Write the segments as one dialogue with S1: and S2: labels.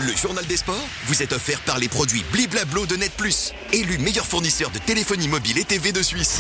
S1: Le journal des sports vous est offert par les produits Bliblablo de Net Plus, élu meilleur fournisseur de téléphonie mobile et TV de Suisse.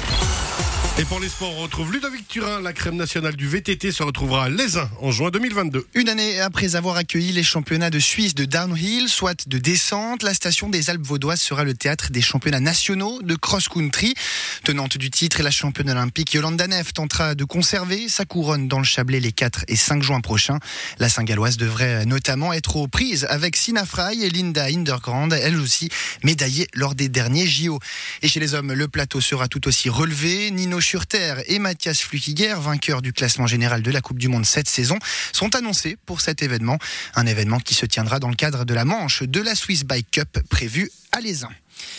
S2: Et pour les sports, on retrouve Ludovic Turin. La crème nationale du VTT se retrouvera à Lézin en juin 2022.
S3: Une année après avoir accueilli les championnats de Suisse de downhill, soit de descente, la station des Alpes vaudoises sera le théâtre des championnats nationaux de cross-country. Tenante du titre et la championne olympique, Yolande Danef tentera de conserver sa couronne dans le Chablais les 4 et 5 juin prochains. La Saint-Galloise devrait notamment être aux prises avec Sina Frey et Linda Hindergrand, elle aussi médaillée lors des derniers JO. Et chez les hommes, le plateau sera tout aussi relevé. Nino Schurter et Mathias Flückiger, vainqueurs du classement général de la Coupe du Monde cette saison, sont annoncés pour cet événement. Un événement qui se tiendra dans le cadre de la manche de la Swiss Bike Cup prévue à Lézin.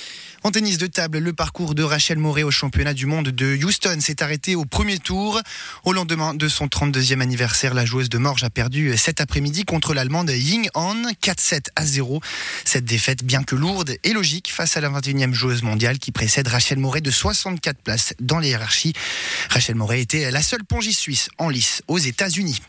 S3: En tennis de table, le parcours de Rachel Morey au championnat du monde de Houston s'est arrêté au premier tour. Au lendemain de son 32e anniversaire, la joueuse de Morges a perdu cet après-midi contre l'Allemande Ying Han, 4-7-0. Cette défaite, bien que lourde, est logique face à la 21e joueuse mondiale qui précède Rachel Morey de 64 places dans les hiérarchies. Rachel Morey était la seule pongiste suisse en lice aux États-Unis.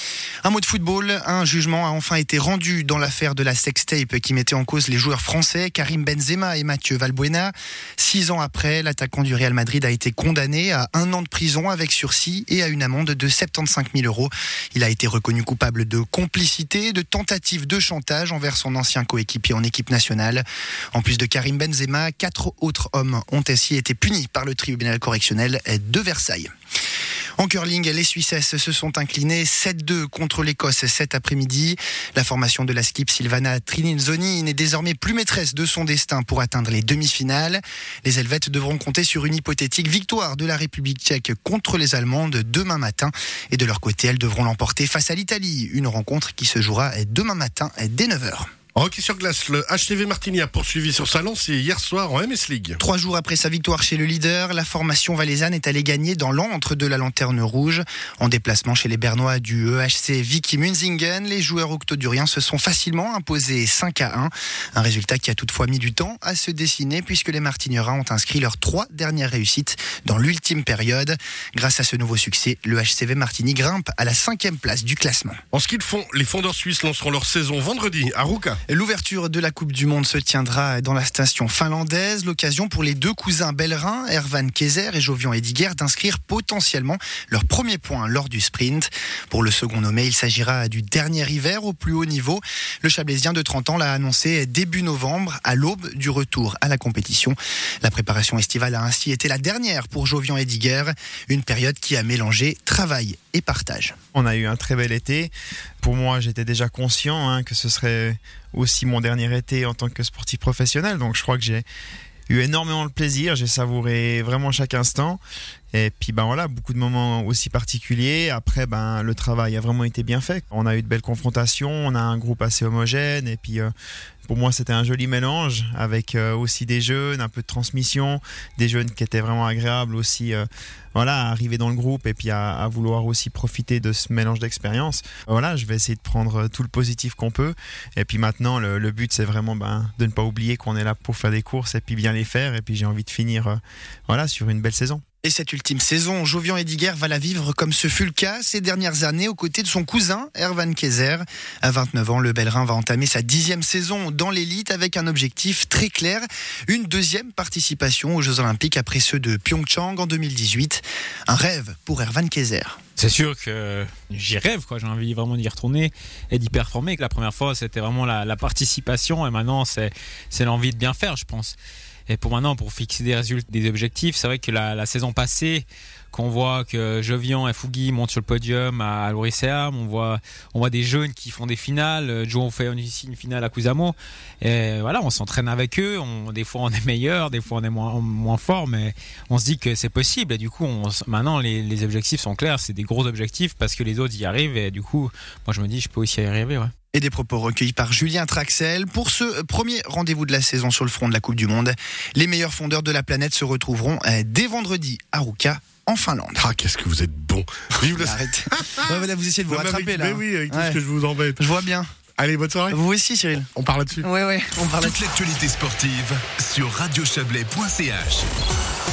S3: Un mot de football, un jugement a enfin été rendu dans l'affaire de la sextape qui mettait en cause les joueurs français Karim Benzema et Mathieu Valbuena. 6 ans après, l'attaquant du Real Madrid a été condamné à 1 an de prison avec sursis et à une amende de 75 000 €. Il a été reconnu coupable de complicité, de tentative de chantage envers son ancien coéquipier en équipe nationale. En plus de Karim Benzema, 4 autres hommes ont ainsi été punis par le tribunal correctionnel de Versailles. En curling, les Suissesses se sont inclinées 7-2 contre l'Écosse cet après-midi. La formation de la skip Silvana Trininzoni n'est désormais plus maîtresse de son destin pour atteindre les demi-finales. Les Helvètes devront compter sur une hypothétique victoire de la République tchèque contre les Allemandes demain matin. Et de leur côté, elles devront l'emporter face à l'Italie. Une rencontre qui se jouera demain matin dès 9h.
S2: En hockey sur glace, le HTV Martigny a poursuivi sur sa lancée hier soir en MS League.
S3: 3 jours après sa victoire chez le leader, la formation valaisanne est allée gagner dans l'antre de la Lanterne Rouge. En déplacement chez les Bernois du EHC Vicky Munzingen, les joueurs octoduriens se sont facilement imposés 5-1. Un résultat qui a toutefois mis du temps à se dessiner puisque les Martignerins ont inscrit leurs 3 dernières réussites dans l'ultime période. Grâce à ce nouveau succès, le HCV Martigny grimpe à la 5e place du classement.
S2: En ski de fond, les fondeurs suisses lanceront leur saison vendredi à Ruka.
S3: L'ouverture de la Coupe du Monde se tiendra dans la station finlandaise. L'occasion pour les 2 cousins Bellerin, Ervan Kayser et Jovian Ediger, d'inscrire potentiellement leur premier point lors du sprint. Pour le second nommé, il s'agira du dernier hiver au plus haut niveau. Le Chablaisien de 30 ans l'a annoncé début novembre, à l'aube du retour à la compétition. La préparation estivale a ainsi été la dernière pour Jovian Ediger, une période qui a mélangé travail et partage.
S4: On a eu un très bel été. Pour moi, j'étais déjà conscient que ce serait aussi mon dernier été en tant que sportif professionnel. Donc je crois que j'ai eu énormément de plaisir. J'ai savouré vraiment chaque instant. Et puis voilà, beaucoup de moments aussi particuliers. Après, le travail a vraiment été bien fait. On a eu de belles confrontations, on a un groupe assez homogène. Et puis pour moi, c'était un joli mélange avec aussi des jeunes, un peu de transmission, des jeunes qui étaient vraiment agréables aussi. À arriver dans le groupe et puis à vouloir aussi profiter de ce mélange d'expérience. Je vais essayer de prendre tout le positif qu'on peut. Et puis maintenant, le but, c'est vraiment de ne pas oublier qu'on est là pour faire des courses et puis bien les faire. Et puis j'ai envie de finir sur une belle saison.
S3: Et cette ultime saison, Jovian Ediger va la vivre comme ce fut le cas ces dernières années aux côtés de son cousin Ervan Kayser. À 29 ans, le Bellerin va entamer sa 10e saison dans l'élite avec un objectif très clair, une 2e participation aux Jeux Olympiques après ceux de Pyeongchang en 2018. Un rêve pour Ervan Kayser.
S5: C'est sûr que j'y rêve, j'ai envie vraiment d'y retourner et d'y performer. La première fois, c'était vraiment la participation et maintenant, c'est l'envie de bien faire, je pense. Et pour fixer des résultats, des objectifs, c'est vrai que la saison passée, qu'on voit que Jovian et Fugui montent sur le podium à l'Oriceam, on voit des jeunes qui font des finales. Joe fait ici une finale à Kusamo. Et on s'entraîne avec eux. Des fois on est meilleur, des fois on est moins fort, mais on se dit que c'est possible. Et du coup, maintenant les objectifs sont clairs. C'est des gros objectifs parce que les autres y arrivent. Et du coup, moi je me dis, je peux aussi y arriver. Ouais.
S3: Et des propos recueillis par Julien Traxel. Pour ce premier rendez-vous de la saison sur le front de la Coupe du Monde, les meilleurs fondeurs de la planète se retrouveront dès vendredi à Ruka, en Finlande.
S2: Ah, qu'est-ce que vous êtes bon.
S3: Arrête. Là, vous essayez de vous rattraper là.
S2: Mais oui, avec tout ce que je vous embête.
S3: Je vois bien.
S2: Allez, bonne soirée.
S3: Vous aussi, Cyril.
S2: On parle là-dessus.
S3: Oui, on parle là-dessus.
S1: Toute l'actualité sportive sur radiochablais.ch.